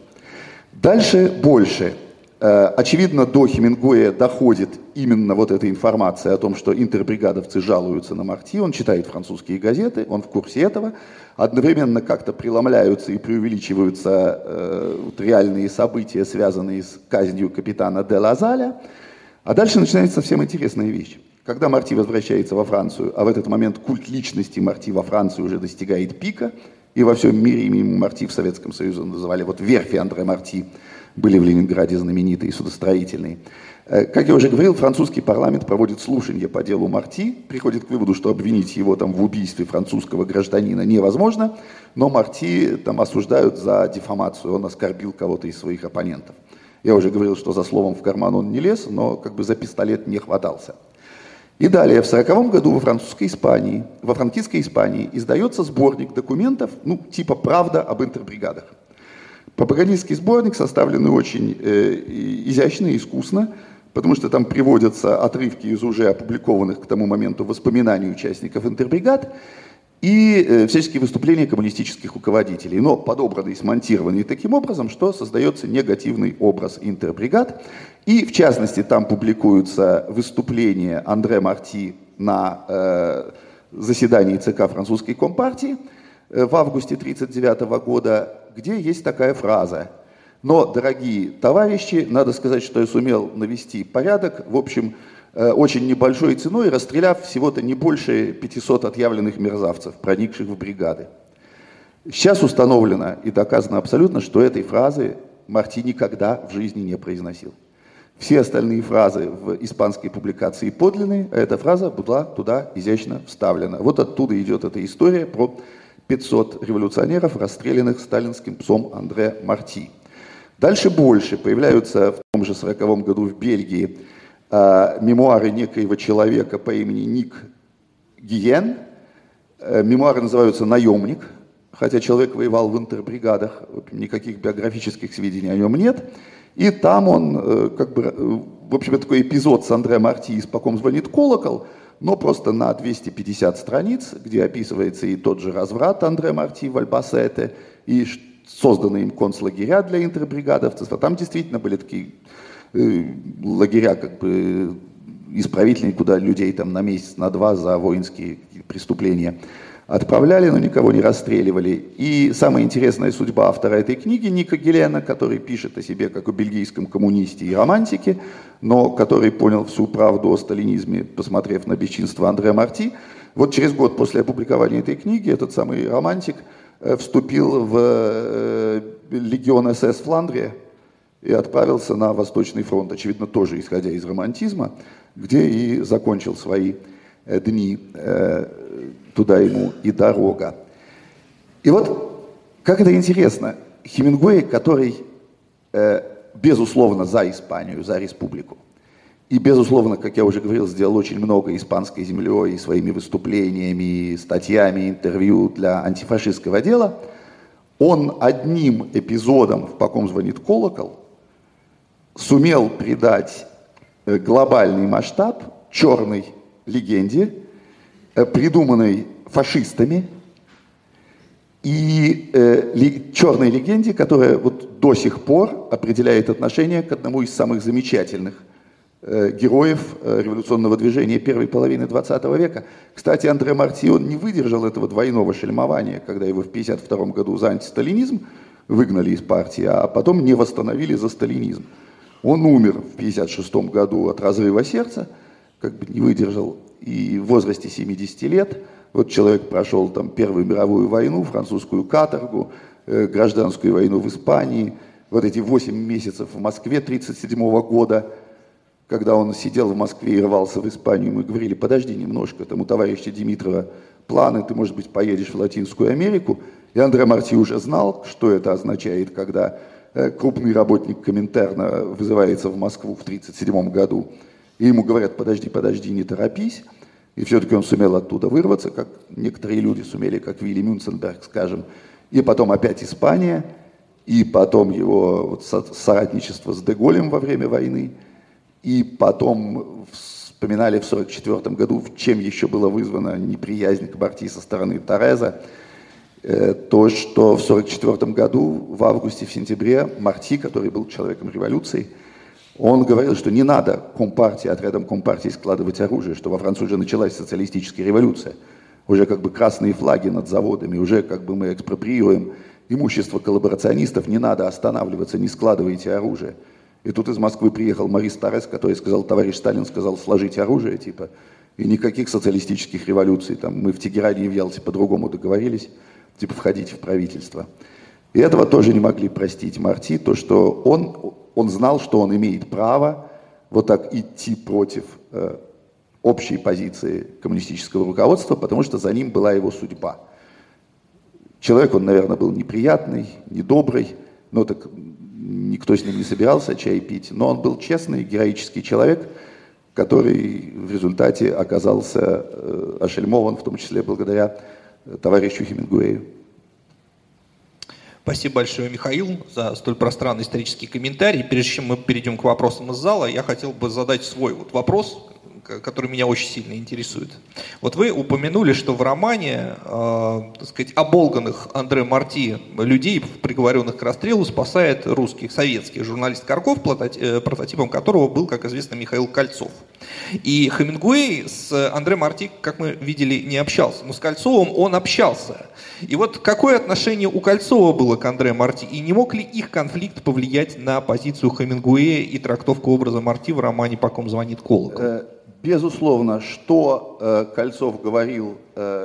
Дальше больше. Очевидно, до Хемингуэя доходит именно вот эта информация о том, что интербригадовцы жалуются на Марти. Он читает французские газеты, он в курсе этого. Одновременно как-то преломляются и преувеличиваются реальные события, связанные с казнью капитана де Лазаля. А дальше начинается совсем интересная вещь. Когда Марти возвращается во Францию, а в этот момент культ личности Марти во Франции уже достигает пика, и во всем мире имя Марти в Советском Союзе называли верфи Андре Марти, были в Ленинграде знаменитые, судостроительные. Как я уже говорил, французский парламент проводит слушания по делу Марти, приходит к выводу, что обвинить его в убийстве французского гражданина невозможно, но Марти осуждают за дефамацию, он оскорбил кого-то из своих оппонентов. Я уже говорил, что за словом в карман он не лез, но за пистолет не хватался. И далее, в 1940 году во франкистской Испании издается сборник документов, типа «Правда об интербригадах». Пропагандистский сборник, составленный очень изящно и искусно, потому что там приводятся отрывки из уже опубликованных к тому моменту воспоминаний участников интербригад и всяческие выступления коммунистических руководителей, но подобранные и смонтированные таким образом, что создается негативный образ интербригад. И, в частности, там публикуются выступления Андре Марти на заседании ЦК французской компартии в августе 1939 года, где есть такая фраза: «Но, дорогие товарищи, надо сказать, что я сумел навести порядок, в общем, очень небольшой ценой, расстреляв всего-то не больше 500 отъявленных мерзавцев, проникших в бригады». Сейчас установлено и доказано абсолютно, что этой фразы Марти никогда в жизни не произносил. Все остальные фразы в испанской публикации подлинные, а эта фраза была туда изящно вставлена. Вот оттуда идет эта история про 500 революционеров, расстрелянных сталинским псом Андре Марти. Дальше больше. Появляются в том же 1940 году в Бельгии мемуары некоего человека по имени Ник Гиен. Мемуары называются «Наемник», хотя человек воевал в интербригадах, никаких биографических сведений о нем нет. И там он, в общем, такой эпизод с Андре Марти из «По ком звонит колокол», но просто на 250 страниц, где описывается и тот же разврат Андре Марти в Альбасете, и созданные им концлагеря для интербригадовцев. А там действительно были такие лагеря как бы исправительные, куда людей там на месяц, на два за воинские преступления отправляли, но никого не расстреливали. И самая интересная судьба автора этой книги, Ника Гелена, который пишет о себе как о бельгийском коммунисте и романтике, но который понял всю правду о сталинизме, посмотрев на бесчинство Андре Марти. Вот через год после опубликования этой книги этот самый романтик вступил в легион СС Фландрия и отправился на Восточный фронт, очевидно, тоже исходя из романтизма, где и закончил свои дни. Туда ему и дорога. И вот, как это интересно, Хемингуэй, который, безусловно, за Испанию, за республику, и, безусловно, как я уже говорил, сделал очень много испанской землей, и своими выступлениями, и статьями, интервью для антифашистского дела, он одним эпизодом в «По ком звонит колокол» сумел придать глобальный масштаб черной легенде, придуманной фашистами, и черной легенде, которая вот до сих пор определяет отношение к одному из самых замечательных героев революционного движения первой половины 20 века. Кстати, Андре Марти, он не выдержал этого двойного шельмования, когда его в 1952 году за антисталинизм выгнали из партии, а потом не восстановили за сталинизм. Он умер в 1956 году от разрыва сердца, как бы не выдержал, и в возрасте 70 лет. Вот человек прошел там Первую мировую войну, французскую каторгу, гражданскую войну в Испании, вот эти 8 месяцев в Москве 1937 года, когда он сидел в Москве и рвался в Испанию, мы говорили: подожди немножко, там у товарища Димитрова планы, ты, может быть, поедешь в Латинскую Америку. И Андре Марти уже знал, что это означает, когда крупный работник Коминтерна вызывается в Москву в 1937 году, и ему говорят: подожди, не торопись. И все-таки он сумел оттуда вырваться, как некоторые люди сумели, как Вилли Мюнценберг, скажем. И потом опять Испания, и потом его вот соратничество с Де-Голем во время войны, и потом вспоминали в 1944 году, чем еще была вызвана неприязнь к Марти со стороны Тореза, то, что в 1944 году, в августе, в сентябре, Марти, который был человеком революции, он говорил, что не надо Компартии, отрядом Компартии складывать оружие, что во Франции уже началась социалистическая революция, уже как бы красные флаги над заводами, уже как бы мы экспроприируем имущество коллаборационистов, не надо останавливаться, не складывайте оружие. И тут из Москвы приехал Морис Торрес, который сказал: товарищ Сталин сказал сложить оружие, типа, и никаких социалистических революций, там, мы в Тегеране и в Ялте по-другому договорились, типа, входите в правительство. И этого тоже не могли простить Марти, то, что он знал, что он имеет право вот так идти против общей позиции коммунистического руководства, потому что за ним была его судьба. Человек, он, наверное, был неприятный, недобрый, но так никто с ним не собирался чай пить, но он был честный, героический человек, который в результате оказался ошельмован, в том числе благодаря товарищу Хемингуэю. Спасибо большое, Михаил, за столь пространный исторический комментарий. Прежде чем мы перейдем к вопросам из зала, я хотел бы задать свой вот вопрос, который меня очень сильно интересует. Вот вы упомянули, что в романе, так сказать, оболганных Андре Марти людей, приговоренных к расстрелу, спасает русских, советских журналист Карков, прототипом которого был, как известно, Михаил Кольцов. И Хемингуэй с Андре Марти, как мы видели, не общался, но с Кольцовым он общался. И вот какое отношение у Кольцова было к Андре Марти, и не мог ли их конфликт повлиять на позицию Хемингуэя и трактовку образа Марти в романе «По ком звонит колокол»? Безусловно, что Кольцов говорил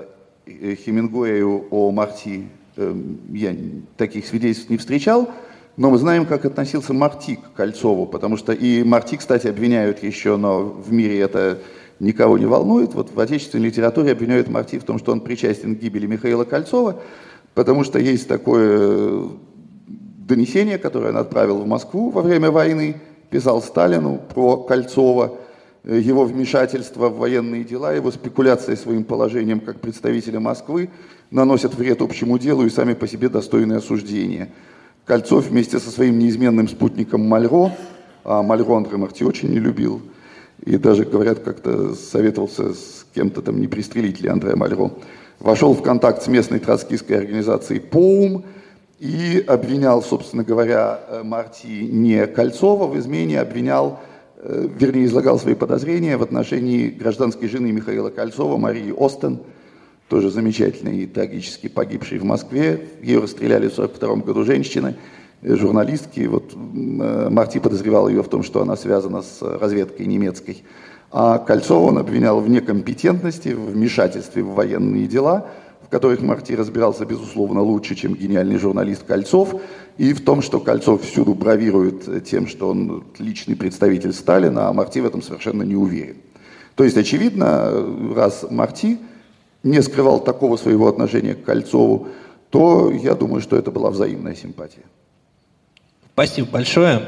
Хемингуэю о Марти, я таких свидетельств не встречал, но мы знаем, как относился Марти к Кольцову, потому что и Марти, кстати, обвиняют еще, но в мире это никого не волнует. Вот в отечественной литературе обвиняют Марти в том, что он причастен к гибели Михаила Кольцова, потому что есть такое донесение, которое он отправил в Москву во время войны, писал Сталину про Кольцова, его вмешательство в военные дела, его спекуляция своим положением как представителя Москвы наносят вред общему делу и сами по себе достойны осуждения. Кольцов вместе со своим неизменным спутником Мальро, а Мальро Андре Марти очень не любил, и даже, говорят, как-то советовался с кем-то там, не пристрелить ли Андре Мальро, вошел в контакт с местной троцкистской организацией ПОУМ и обвинял, собственно говоря, Марти не Кольцова в измене, обвинял, вернее, излагал свои подозрения в отношении гражданской жены Михаила Кольцова, Марии Остен, тоже замечательной и трагически погибшей в Москве. Ее расстреляли в 1942 году женщины, журналистки. Вот Марти подозревал ее в том, что она связана с разведкой немецкой. А Кольцова он обвинял в некомпетентности, в вмешательстве в военные дела, в которых Марти разбирался, безусловно, лучше, чем гениальный журналист Кольцов, и в том, что Кольцов всюду бравирует тем, что он личный представитель Сталина, а Марти в этом совершенно не уверен. То есть, очевидно, раз Марти не скрывал такого своего отношения к Кольцову, то я думаю, что это была взаимная симпатия. Спасибо большое.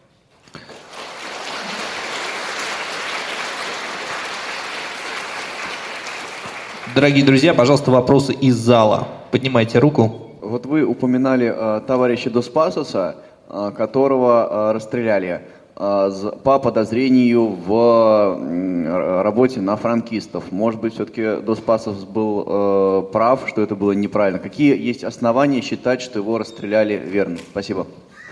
Дорогие друзья, пожалуйста, вопросы из зала. Поднимайте руку. Вот вы упоминали товарища Дос Пасоса, которого расстреляли по подозрению в работе на франкистов. Может быть, все-таки Дос Пасос был прав, что это было неправильно. Какие есть основания считать, что его расстреляли верно? Спасибо.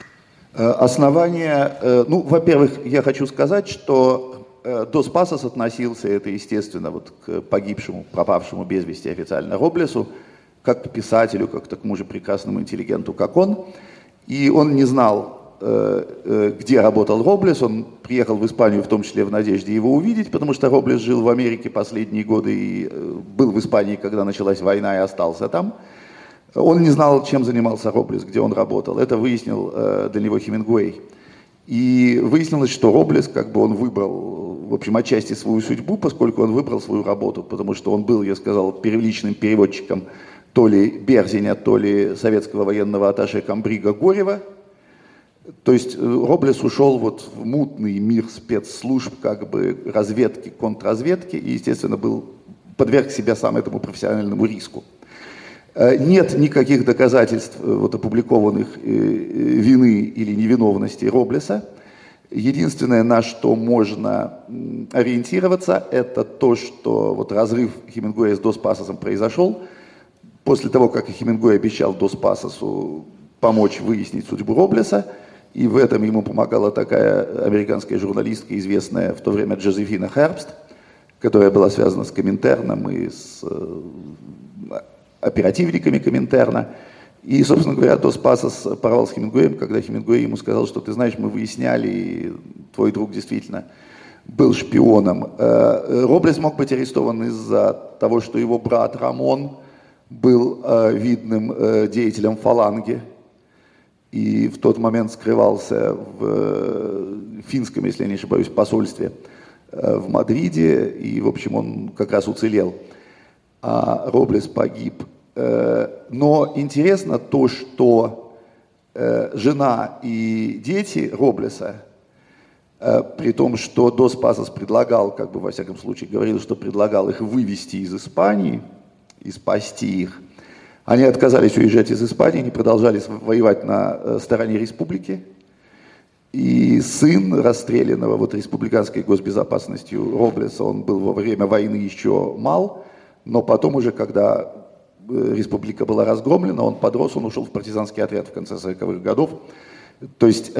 Основания, ну, во-первых, я хочу сказать, что Дос Пасос относился, это естественно, вот к погибшему, пропавшему без вести официально Роблесу, как к писателю, как к такому же прекрасному интеллигенту, как он. И он не знал, где работал Роблес. Он приехал в Испанию в том числе в надежде его увидеть, потому что Роблес жил в Америке последние годы и был в Испании, когда началась война, и остался там. Он не знал, чем занимался Роблес, где он работал. Это выяснил для него Хемингуэй. И выяснилось, что Роблес, как бы он выбрал, в общем, отчасти свою судьбу, поскольку он выбрал свою работу, потому что он был, я сказал, первичным переводчиком то ли Берзиня, то ли советского военного атташе комбрига Горева. То есть Роблес ушел вот в мутный мир спецслужб, как бы разведки, контрразведки, и, естественно, подверг себя сам этому профессиональному риску. Нет никаких доказательств вот, опубликованных вины или невиновности Роблеса. Единственное, на что можно ориентироваться, это то, что вот разрыв Хемингуэя с Дос Пасосом произошел после того, как Хемингуэй обещал Дос Пасосу помочь выяснить судьбу Роблеса, и в этом ему помогала такая американская журналистка, известная в то время Джозефина Хербст, которая была связана с Коминтерном и с оперативниками Коминтерна. И, собственно говоря, Дос Пасос порвал с Хемингуэем, когда Хемингуэй ему сказал, что ты знаешь, мы выясняли, и твой друг действительно был шпионом. Роблес мог быть арестован из-за того, что его брат Рамон был видным деятелем фаланги и в тот момент скрывался в финском, если я не ошибаюсь, посольстве в Мадриде, и, в общем, он как раз уцелел. А Роблес погиб. Но интересно то, что жена и дети Роблеса, при том, что Дос Пасос предлагал, как бы во всяком случае говорил, что предлагал их вывести из Испании и спасти их, они отказались уезжать из Испании, они продолжали воевать на стороне республики. И сын расстрелянного вот республиканской госбезопасностью Роблеса, он был во время войны еще мал, но потом уже, когда республика была разгромлена, он подрос, он ушел в партизанский отряд в конце 40-х годов. То есть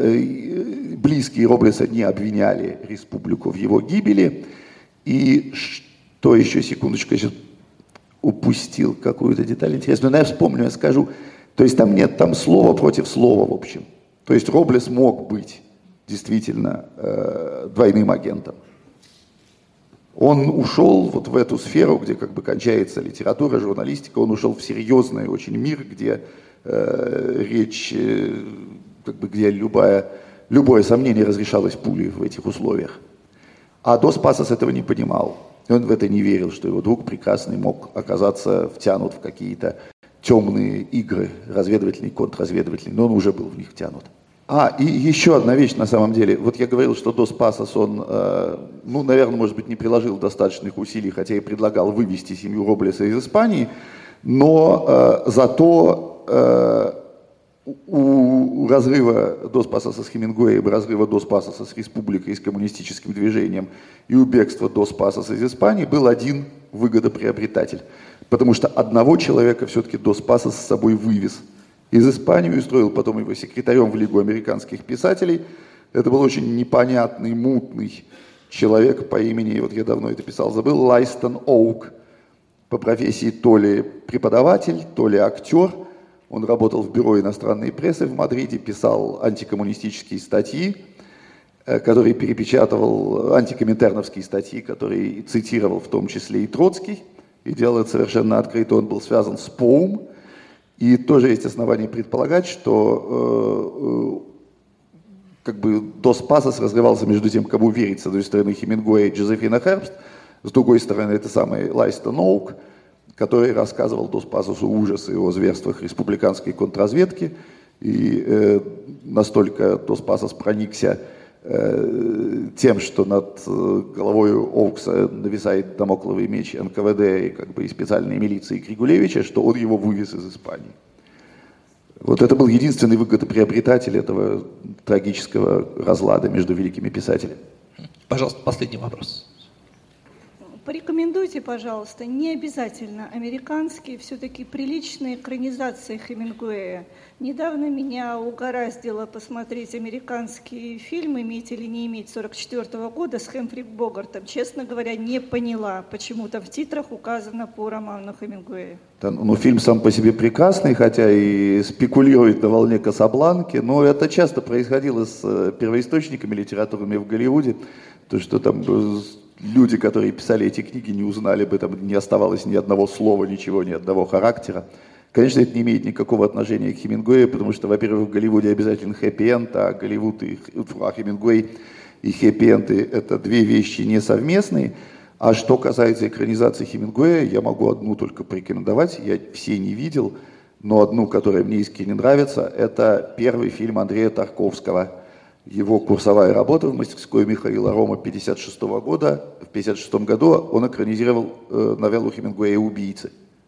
близкие Роблеса не обвиняли республику в его гибели. И что еще, секундочку, я сейчас упустил какую-то деталь интересную, но я вспомню, я скажу. То есть там нет там слова против слова, в общем. То есть Роблес мог быть действительно двойным агентом. Он ушел вот в эту сферу, где как бы кончается литература, журналистика, он ушел в серьезный очень мир, где речь, как бы, где любое сомнение разрешалось пулей в этих условиях. А Дос Пасос этого не понимал. И он в это не верил, что его друг прекрасный мог оказаться втянут в какие-то темные игры, разведывательные, контрразведывательные, но он уже был в них втянут. И еще одна вещь на самом деле. Вот я говорил, что Дос Пасос, он, ну, наверное, может быть, не приложил достаточных усилий, хотя и предлагал вывести семью Роблеса из Испании, но зато у разрыва Дос Пасоса с Хемингуэем, разрыва Дос Пасоса с республикой, с коммунистическим движением и у бегства Дос Пасоса из Испании был один выгодоприобретатель. Потому что одного человека все-таки Дос Пасос с собой вывез из Испании, устроил потом его секретарем в Лигу американских писателей. Это был очень непонятный, мутный человек по имени, вот я давно это писал, забыл, Лайстон Оук. По профессии то ли преподаватель, то ли актер. Он работал в бюро иностранной прессы в Мадриде, писал антикоммунистические статьи, который перепечатывал антикоминтерновские статьи, которые цитировал в том числе и Троцкий, и делал это совершенно открыто. Он был связан с ПОУМ, и тоже есть основания предполагать, что как бы Дос Пасос разрывался между тем, кому верить, с одной стороны Хемингуэй и Джозефина Хербст, с другой стороны это самый Лайстон Оук, который рассказывал Дос Пасосу ужасы о зверствах республиканской контрразведки, и настолько Дос Пасос проникся тем, что над головой Оукса нависает дамокловый меч НКВД и, как бы, и специальной милиции Кригулевича, что он его вывез из Испании. Вот это был единственный выгодоприобретатель этого трагического разлада между великими писателями. Пожалуйста, последний вопрос. Порекомендуйте, пожалуйста, не обязательно американские, все-таки приличные экранизации Хемингуэя. Недавно меня угораздило посмотреть американский фильм «Иметь или не иметь» 1944 года с Хэмфри Богартом. Честно говоря, не поняла, почему там в титрах указано по роману Хемингуэя. Ну, фильм сам по себе прекрасный, хотя и спекулирует на волне Касабланки, но это часто происходило с первоисточниками литературными в Голливуде, то, что там люди, которые писали эти книги, не узнали бы, там не оставалось ни одного слова, ничего, ни одного характера. Конечно, это не имеет никакого отношения к Хемингуэю, потому что, во-первых, в Голливуде обязательно хэппи-энд, а Голливуд и Хемингуэй и хэппи-энды – это две вещи несовместные. А что касается экранизации Хемингуэя, я могу одну только порекомендовать, я все не видел, но одну, которая мне искренне нравится, это первый фильм Андрея Тарковского. Его курсовая работа в мастерской Михаила Рома 1956 года. В 1956 году он экранизировал новеллу Хемингуэя «Убийцы».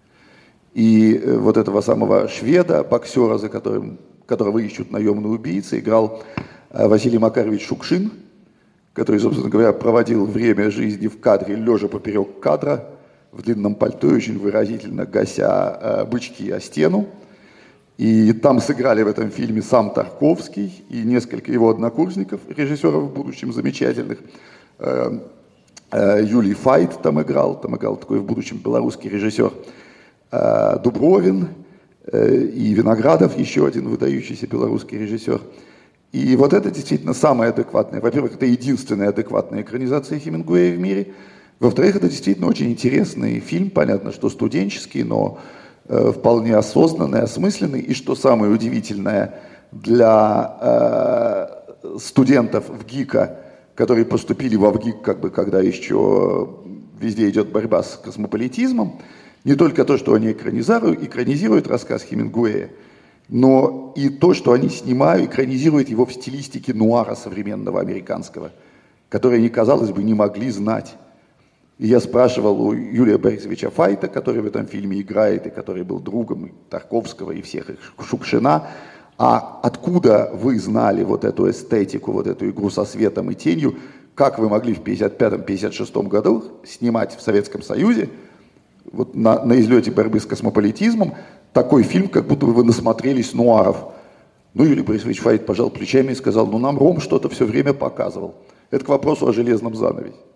И вот этого самого шведа, боксера, которого ищут наемные убийцы, играл Василий Макарович Шукшин, который, собственно говоря, проводил время жизни в кадре, лежа поперек кадра, в длинном пальто, очень выразительно гася бычки о стену. И там сыграли в этом фильме сам Тарковский и несколько его однокурсников, режиссеров в будущем замечательных. Юлий Файт там играл такой в будущем белорусский режиссер. Дубровин и Виноградов, еще один выдающийся белорусский режиссер. И вот это действительно самая адекватная. Во-первых, это единственная адекватная экранизация Хемингуэя в мире. Во-вторых, это действительно очень интересный фильм. Понятно, что студенческий, но вполне осознанный, осмысленный. И что самое удивительное для студентов ВГИКа, которые поступили во ВГИК, как бы, когда еще везде идет борьба с космополитизмом, не только то, что они экранизируют рассказ Хемингуэя, но и то, что они снимают, экранизируют его в стилистике нуара современного американского, который они, казалось бы, не могли знать. И я спрашивал у Юрия Борисовича Файта, который в этом фильме играет, и который был другом и Тарковского, и всех их Шукшина, а откуда вы знали вот эту эстетику, вот эту игру со светом и тенью, как вы могли в 1955-1956 году снимать в Советском Союзе, вот на излете борьбы с космополитизмом, такой фильм, как будто бы вы насмотрелись нуаров. Ну, Юрий Борисович Файт пожал плечами и сказал, нам Ром что-то все время показывал. Это к вопросу о железном занавесе.